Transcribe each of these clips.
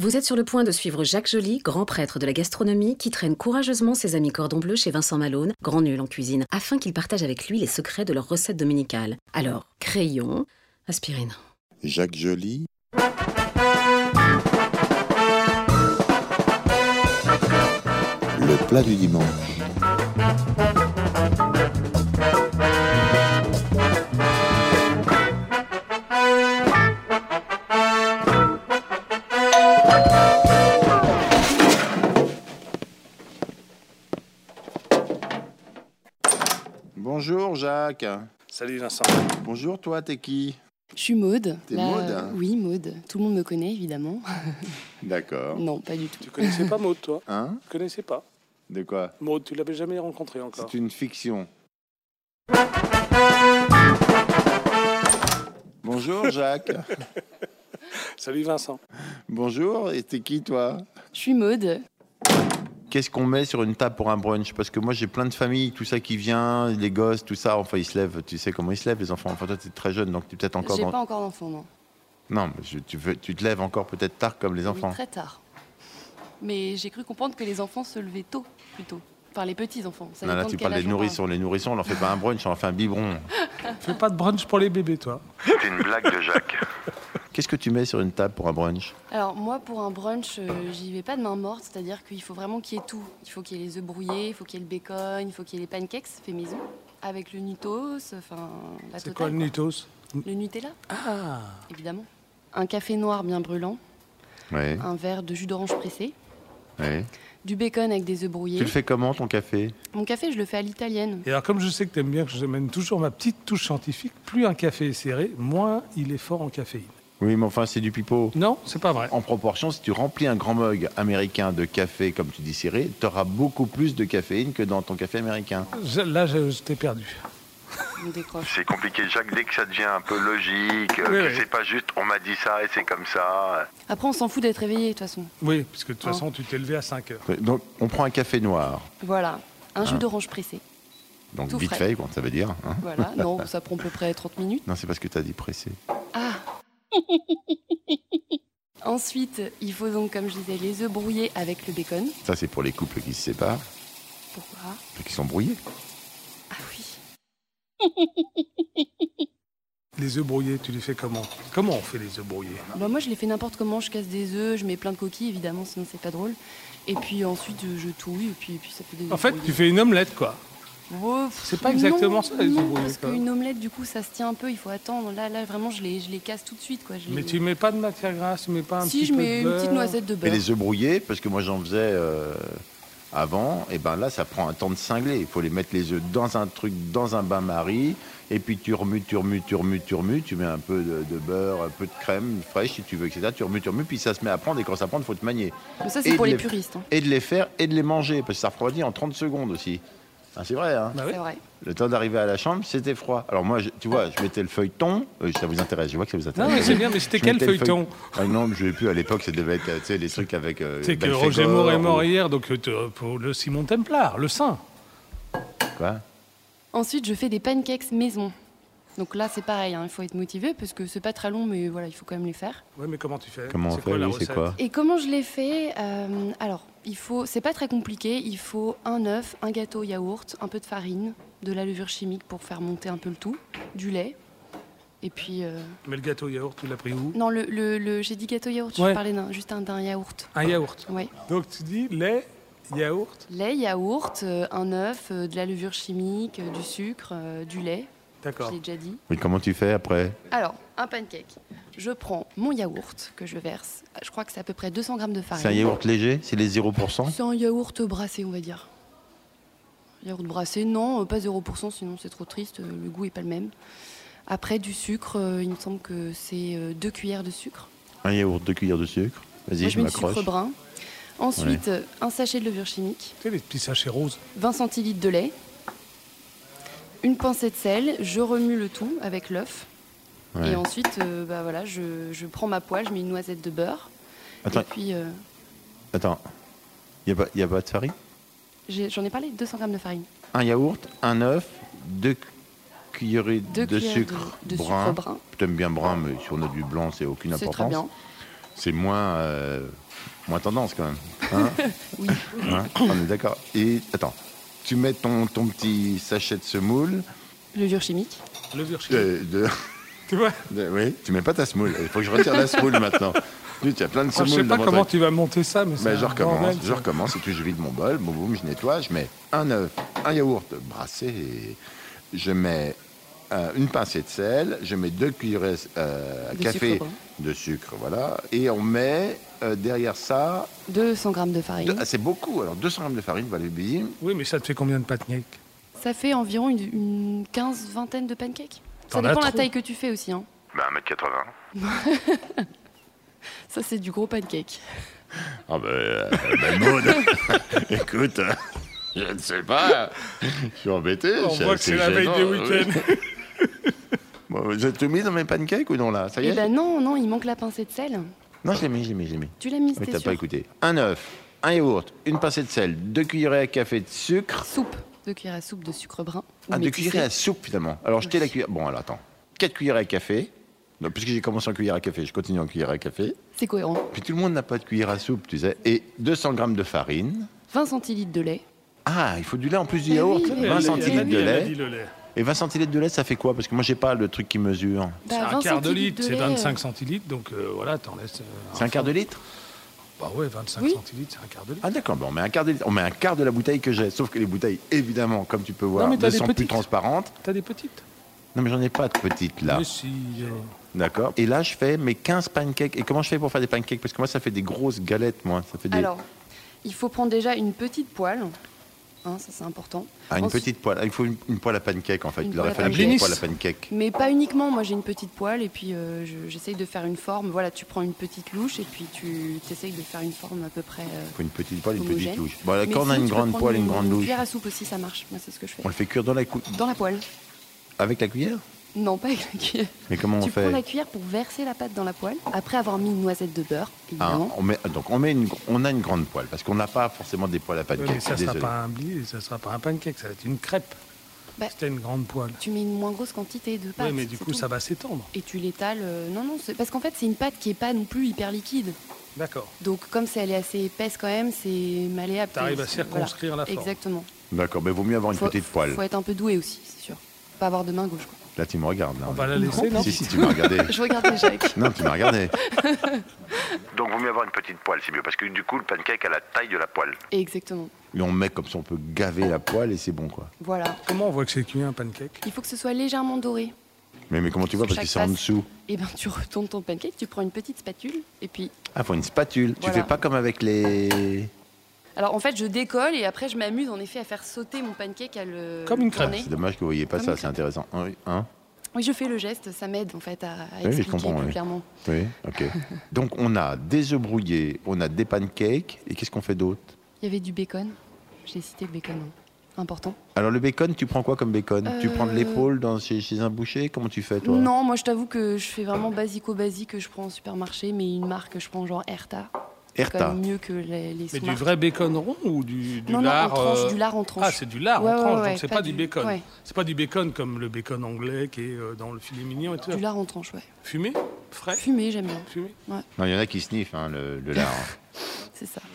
Vous êtes sur le point de suivre Jacques Joly, grand prêtre de la gastronomie, qui traîne courageusement ses amis cordon bleu chez Vincent Malone, grand nul en cuisine, afin qu'il partage avec lui les secrets de leur recette dominicale. Alors, crayon, aspirine. Jacques Joly. Le plat du dimanche. Bonjour Jacques. Salut Vincent. Bonjour, toi, t'es qui? Je suis Maude. T'es Maude, hein? Oui, Maude. Tout le monde me connaît, évidemment. D'accord. Non, pas du tout. Tu connaissais pas Maud, toi? Hein? Tu connaissais pas? De quoi? Maud, tu l'avais jamais rencontré encore. C'est une fiction. Bonjour Jacques. Salut Vincent. Bonjour, et t'es qui toi? Je suis Maude. Qu'est-ce qu'on met sur une table pour un brunch? Parce que moi j'ai plein de familles, tout ça qui vient, les gosses, tout ça, enfin ils se lèvent, tu sais comment ils se lèvent les enfants, enfin toi t'es très jeune donc tu es peut-être encore J'ai pas encore d'enfant, non. Non, mais tu te lèves encore peut-être tard comme les enfants. Oui, très tard. Mais j'ai cru comprendre que les enfants se levaient tôt, plutôt. Enfin, les petits-enfants. Ça Non, là dépend tu de quel parles des âge on nourrissons, les nourrissons on leur fait pas un brunch, on leur fait un biberon. Fais pas de brunch pour les bébés, toi. C'était une blague de Jacques. Qu'est-ce que tu mets sur une table pour un brunch? Alors, moi, pour un brunch, j'y vais pas de main morte, c'est-à-dire qu'il faut vraiment qu'il y ait tout. Il faut qu'il y ait les œufs brouillés, il faut qu'il y ait le bacon, il faut qu'il y ait les pancakes fait maison, avec le nutos, enfin, la C'est totale. quoi le nutos? Le Nutella, Ah, évidemment. Un café noir bien brûlant, Oui, un verre de jus d'orange pressé, oui. du bacon avec des œufs brouillés. Tu le fais comment ton café? Mon café, je le fais à l'italienne. et alors comme je sais que t'aimes bien que je mène toujours ma petite touche scientifique, plus un café est serré, moins il est fort en caféine. Oui, mais enfin c'est du pipeau. Non, c'est pas vrai. En proportion, si tu remplis un grand mug américain de café, comme tu dis serré, tu auras beaucoup plus de caféine que dans ton café américain. Là, je t'ai perdu. On décroche. C'est compliqué, Jacques, dès que ça devient un peu logique, Oui, oui. c'est pas juste on m'a dit ça et c'est comme ça. Après, on s'en fout d'être réveillé, de toute façon. Oui, parce que de toute Oh. façon, tu t'es levé à 5 heures. Donc on prend un café noir, Voilà. Un jus d'orange pressé. donc Tout vite frais. fait, quoi, ça veut dire. Hein. Voilà. Non, ça prend à peu près 30 minutes. Non, c'est parce que tu as dit pressé. Ah. Ensuite, il faut donc, comme je disais, les œufs brouillés avec le bacon. Ça, c'est pour les couples qui se séparent, Pourquoi? qui sont brouillés. Ah oui. Les œufs brouillés, tu les fais comment? Comment on fait les œufs brouillés? Bah, moi, je les fais n'importe comment. Je casse des œufs, je mets plein de coquilles, évidemment, sinon c'est pas drôle. Et puis ensuite, je touille, et puis ça fait des En œufs fait, brouillés. tu fais une omelette, quoi. Ouais, C'est pas exactement non, ça, les œufs non, brouillés, parce quoi. qu'une omelette, du coup, ça se tient un peu. Il faut attendre. Là, vraiment, je les casse tout de suite, quoi. Mais tu mets pas de matière grasse, tu mets pas un Si, petit je peu mets de une petite beurre. noisette de Et beurre. les œufs brouillés, parce que moi j'en faisais avant, et ben là ça prend un temps de cingler. Il faut les mettre les œufs dans un truc, dans un bain-marie, et puis tu remues, tu mets un peu de beurre, un peu de crème fraîche si tu veux, etc. Tu remues, puis ça se met à prendre, et quand ça prend, il faut te manier. Mais ça, Et c'est pour de les les- puristes. Hein. Et de les faire et de les manger, parce que ça refroidit en 30 secondes aussi. Ah, c'est vrai, hein. Bah oui. C'est vrai. Le temps d'arriver à la chambre, c'était froid. Alors moi, tu vois, je mettais le feuilleton, ça vous intéresse, je vois que ça vous intéresse. Non, mais c'est bien, mais c'était Je quel mettais le feuilleton? Ah non, mais je ne plus, à l'époque, ça devait être, tu sais, les trucs avec... C'est que Belphégor Roger Moore est ou- mort hier, donc pour le Simon Templar, le saint. Quoi? Ensuite, je fais des pancakes maison. Donc là, c'est pareil, hein, il faut être motivé parce que c'est pas très long, mais voilà, il faut quand même les faire. Ouais, mais comment tu fais? Comment on C'est fait, quoi la oui, c'est recette? quoi? Et comment je les fais Alors, c'est pas très compliqué. Il faut un œuf, un gâteau yaourt, un peu de farine, de la levure chimique pour faire monter un peu le tout, du lait, et puis Mais le gâteau yaourt, tu l'as pris où? non, j'ai dit gâteau yaourt. Ouais. Je parlais d'un yaourt. Un yaourt. Ouais. Donc tu dis lait, yaourt, Lait, yaourt, un œuf, de la levure chimique, du sucre, du lait. Je d'accord. l'ai déjà dit. Mais comment tu fais après? Alors, un pancake. Je prends mon yaourt que je verse. Je crois que c'est à peu près 200 grammes de farine. C'est un yaourt léger? C'est les 0%? C'est un yaourt brassé, on va dire. Yaourt brassé, non, pas 0%, sinon c'est trop triste, le goût est pas le même. Après, du sucre, il me semble que c'est 2 cuillères de sucre. Un yaourt, 2 cuillères de sucre. Vas-y, Moi, je je mets du m'accroche. sucre brun. Ensuite, un sachet de levure chimique, Tu sais, les petits sachets roses. 20 centilitres de lait, une pincée de sel, je remue le tout avec l'œuf. Ouais. Et ensuite, voilà, je prends ma poêle, je mets une noisette de beurre. Attends, Et puis, attends. Il n'y a pas de farine? j'en ai parlé, 200 grammes de farine. Un yaourt, un œuf, 2 cuillerées Deux de cuillères sucre de brun. sucre brun. T'aimes bien brun, mais si on a du blanc, c'est aucune C'est très importance. bien. C'est moins Moins tendance quand même. Hein? Oui. Hein, on est d'accord. Et attends, tu mets ton petit sachet de semoule. Levure chimique. Levure chimique. De, Tu vois oui, tu mets pas ta semoule. Il faut que je retire la semoule maintenant. Tu as plein de Je semoule sais dans pas mon comment truc. tu vas monter ça, mais Mais c'est je un bordel, ça. recommence et puis je vide mon bol, boum, boum, je nettoie, je mets un œuf, un yaourt brassé, et je mets une pincée de sel, je mets 2 cuillerées à De café sucre brun. de sucre, voilà, et on met derrière ça, 200 grammes de farine. c'est beaucoup, alors 200 grammes de farine, voilà, bim. Oui, mais ça te fait combien de pancakes? Ça fait environ une 15-20 de pancakes. Ça T'en as dépend de la trop. taille que tu fais aussi. Hein. Ben 1m80. Ça, c'est du gros pancake. Ah Maud, écoute, je ne sais pas, je suis embêté. On voit que c'est la veille des week-ends. Bon, vous êtes tout mis dans mes pancakes ou non là? Ça y Eh est? ben non, il manque la pincée de sel. Non, je l'ai mis. Tu l'as mise, Oui, t'es t'as sûr? pas écouté. Un œuf, un yaourt, une pincée de sel, 2 cuillerées à café de sucre. Soupe. 2 cuillères à soupe de sucre brun. ou 2 métissé. cuillerées à soupe finalement. Alors jetez la cuillère. Bon, alors attends. 4 cuillerées à café. Donc, puisque j'ai commencé en cuillère à café, je continue en cuillère à café. C'est cohérent. Puis tout le monde n'a pas de cuillère à soupe, tu sais. Et 200 grammes de farine. 20 centilitres de lait. Ah, il faut du lait en plus du Eh yaourt. oui, mais 20 oui, centilitres de Elle a lait. dit le lait. Et 20 centilitres de lait, ça fait quoi? Parce que moi, j'ai pas le truc qui mesure. C'est Bah, un 20 quart de centilitres litre, c'est lait, 25 centilitres, donc voilà, t'en laisses. C'est un quart de litre? Bah ouais, 25 Oui. centilitres, c'est un quart de litre. Ah d'accord, bon, on met un quart de litre. On met un quart de la bouteille que j'ai. Sauf que les bouteilles, évidemment, comme tu peux voir, Non, mais t'as ne des sont plus petites. transparentes. T'as des petites? Non, mais j'en ai pas de petites là. Mais si. D'accord. Et là, je fais mes 15 pancakes. Et comment je fais pour faire des pancakes? Parce que moi, ça fait des grosses galettes, moi. Ça fait des... Alors, il faut prendre déjà une petite poêle. Hein, ça, c'est important. Ah, une Ensuite- petite poêle. Ah, il faut une poêle à pancakes, en fait. Une Il aurait poêle à fallu que j'ai une pancakes. poêle à pancakes. Mais pas uniquement, moi j'ai une petite poêle et puis j'essaye de faire une forme. Voilà, tu prends une petite louche et puis tu essayes de faire une forme à peu près. Il faut une petite poêle, une petite Homogène. louche. Bon, là, Mais quand on a sinon, une tu peux grande prendre poêle, une grande Une louche, cuillère à soupe aussi, ça marche. Moi, c'est ce que je fais. on le fait cuire dans la Dans la poêle. avec la cuillère? Non, pas avec la cuillère. Mais comment on Tu fait? prends la cuillère pour verser la pâte dans la poêle. Après avoir mis une noisette de beurre, Ah, évidemment. on a une grande poêle parce qu'on n'a pas forcément des poêles à Mais pancakes. ça sera Désolé. pas un bli, ça sera pas un pancake, ça va être une crêpe. Bah, C'était une grande poêle. Tu mets une moins grosse quantité de pâte. Oui, mais du c'est coup, tout. ça va s'étendre. Et tu l'étales. Non, parce qu'en fait, c'est une pâte qui est pas non plus hyper liquide. D'accord. Donc, comme elle est assez épaisse quand même, c'est malléable. T'arrives à C'est- circonscrire la forme. Exactement. D'accord, mais vaut mieux avoir une petite poêle. Faut être un peu doué aussi, c'est sûr. Pas avoir de main gauche. Quoi. Là, tu me regardes. Là. On va la laisser, non? Si, tu m'as regardé. Je regarde les Jacques. Non, tu m'as regardé. Donc, vaut mieux avoir une petite poêle, c'est mieux. Parce que du coup, le pancake a la taille de la poêle. Exactement. Et on met comme ça, on peut gaver la poêle et c'est bon, quoi. Voilà. Comment on voit que c'est cuit un pancake? Il faut que ce soit légèrement doré. Mais comment tu vois? Parce que Chaque c'est en face. dessous. Et ben tu retournes ton pancake, tu prends une petite spatule et puis. Ah, faut une spatule. Tu Voilà. fais pas comme avec les... Alors en fait, je décolle et après je m'amuse en effet à faire sauter mon pancake à le. Comme une crêpe. tourner. C'est dommage que vous voyez pas Comme ça, une c'est crêpe. intéressant. Oui, hein? Oui, je fais le geste, ça m'aide en fait à je expliquer comprends, plus oui. clairement. Oui, ok. Donc, on a des œufs brouillés, on a des pancakes, et qu'est-ce qu'on fait d'autre? Il y avait du bacon. J'ai cité le bacon. Hein. Important. Alors, le bacon, tu prends quoi comme bacon? Tu prends de l'épaule chez un boucher? Comment tu fais, toi? Non, moi je t'avoue que je fais vraiment basico-basique que je prends au supermarché, mais une marque que je prends genre Erta. C'est quand Erta. même mieux que les Mais sous du marques. vrai bacon rond ou du Non, lard en tranche, du lard en tranche. Ah, c'est du lard Ouais, en tranche, ouais, donc c'est pas pas du du- bacon. ouais. C'est pas du bacon comme le bacon anglais qui est dans le filet mignon et tout. Du lard en tranche, ouais. Fumé? Frais? Fumé, j'aime bien. Fumé? Non, il y en a qui sniffent, hein, le lard. C'est ça.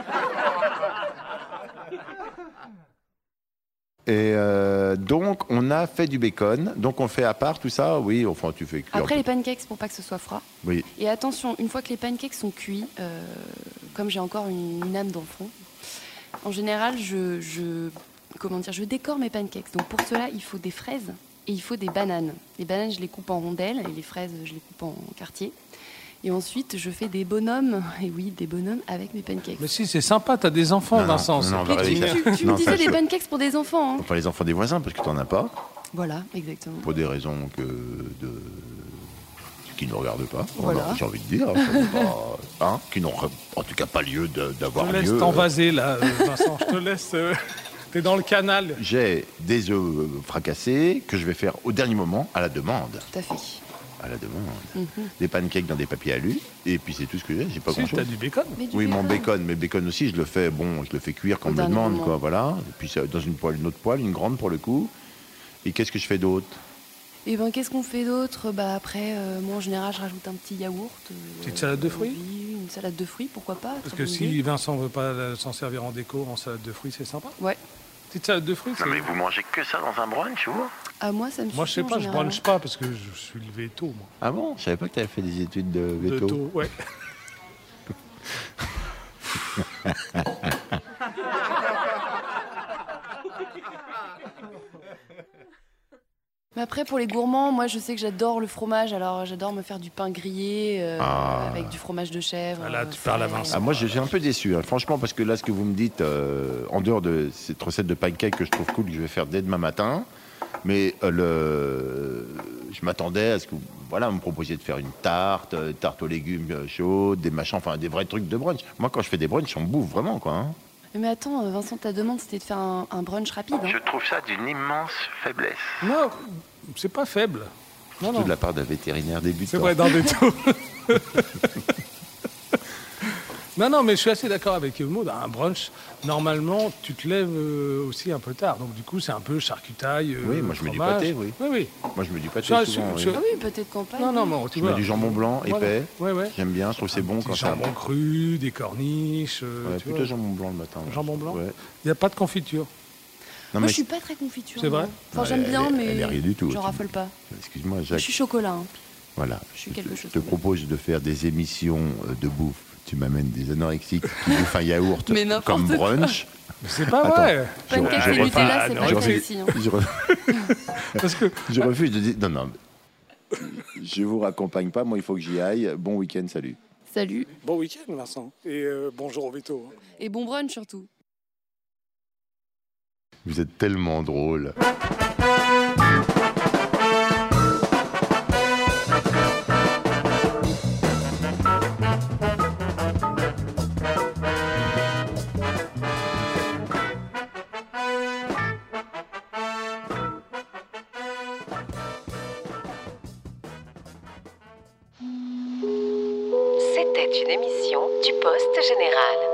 Et donc, on a fait du bacon. Donc, on fait à part tout ça. Oui, enfin, tu fais cuire. Après les pancakes, pour pas que ce soit froid. Oui. Et attention, une fois que les pancakes sont cuits, comme j'ai encore une âme d'enfant, en général, je décore mes pancakes. Donc pour cela, il faut des fraises et il faut des bananes. Les bananes, je les coupe en rondelles et les fraises, je les coupe en quartiers. Et ensuite, je fais des bonhommes, et oui, des bonhommes avec mes pancakes. Mais si, c'est sympa, t'as des enfants, Non, non, Vincent. non, c'est on va Mais réussir. tu Non, me ça, disais des je- pancakes pour des enfants, hein. Enfin, les enfants des voisins, parce que t'en as pas. Voilà, exactement. Pour des raisons qui ne nous regardent pas. Voilà. J'ai envie de dire. Qui n'ont en tout cas pas lieu Je d'avoir te laisse lieu. t'envaser, là, Vincent. Je te laisse... T'es dans le canal. J'ai des œufs fracassés que je vais faire au dernier moment à la demande. Tout à fait. À la demande. Des pancakes dans des papiers alu. Et puis c'est tout ce que j'ai pas Si, grand-chose. t'as du bacon. Mais du Oui, mon bacon. bacon, mais bacon aussi, je le fais cuire quand on Au me le dernier demande, moment. quoi, voilà. Et puis c'est dans une autre poêle, une grande pour le coup. Et qu'est-ce que je fais d'autre? Et ben qu'est-ce qu'on fait d'autre? Après, moi en général, je rajoute un petit yaourt. Petite salade de fruits? Oui, une salade de fruits, pourquoi pas? Parce très que bonne si idée. Vincent veut pas s'en servir en déco, en salade de fruits, c'est sympa. Ouais. Petite salade de fruits, Non mais vous mangez que ça dans un brunch, vous? Ah, moi, ça me Moi, je sais suffit pas, en je général. brunch pas parce que je suis le veto, moi. Ah bon? Je savais pas que tu avais fait des études de De veto. taux, ouais. Mais après, pour les gourmands, moi, je sais que j'adore le fromage. Alors, j'adore me faire du pain grillé avec du fromage de chèvre. Ah là, tu parles à frais. Vincent. Ah, moi, je suis un peu déçu, hein. Franchement, parce que là, ce que vous me dites, en dehors de cette recette de pancake que je trouve cool, que je vais faire dès demain matin, mais je m'attendais à ce que voilà, vous me proposiez de faire une tarte aux légumes chaudes, des machins, enfin des vrais trucs de brunch. Moi, quand je fais des brunchs, on bouffe vraiment, quoi. Hein. Mais attends, Vincent, ta demande, c'était de faire un brunch rapide. Hein. Je trouve ça d'une immense faiblesse. Non, c'est pas faible. Non, Surtout non. de la part d'un vétérinaire débutant. C'est vrai, dans des taux. Non, mais je suis assez d'accord avec Maud. Un brunch, normalement, tu te lèves aussi un peu tard. Donc, du coup, c'est un peu charcutaille. Oui, moi, je mets du fromage. pâté, oui. Oui. Moi, je me dis pas Ça, souvent. je- oui. Ah oui, peut-être campagne. Non, mais tu Je mets vois. du jambon blanc épais. Ouais. J'aime bien, je trouve que c'est bon Petit quand ça. jambon cru, des corniches. Ouais, tu plutôt vois. jambon blanc le matin. ouais. Jambon blanc. Ouais. Il n'y a pas de confiture. Non, Moi, mais je suis pas très confiture. C'est vrai moi. Enfin, Ouais, j'aime bien, elle est- mais elle est rien du tout. j'en raffole pas. excuse-moi, Je Jacques. suis chocolat. Hein. Voilà. Je suis quelque chose Je te comme ça. propose de faire des émissions de bouffe. Tu m'amènes des anorexiques qui bouffent un yaourt Mais n'importe comme quoi. brunch. Mais c'est pas Attends. vrai. Pancake je et Nutella, refuse- c'est non, pas je très refuse- aussi. Hein. Parce que Je refuse de dire. Non. Je vous raccompagne pas. Moi, il faut que j'y aille. Bon week-end. Salut. Salut. bon week-end, Vincent. Et bonjour au veto. Et bon brunch surtout. Vous êtes tellement drôle. C'était une émission du Poste Général.